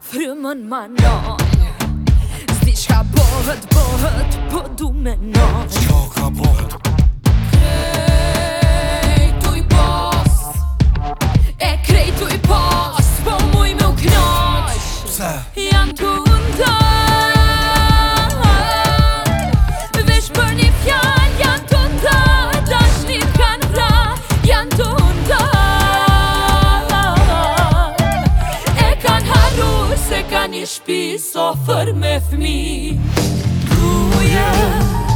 frymën manoj. Zdi qka bëhet, po du me noj. Qka ka bëhet? Krejtu i pas, krejtu i pas, po muj me u knaq. Pse? Janë tu ndaj, veç për një fjall, janë tu ndaj. Dashnit kanë vra, janë tu ndaj. E kanë harru se kanë një shpi sofer me fmi. Truje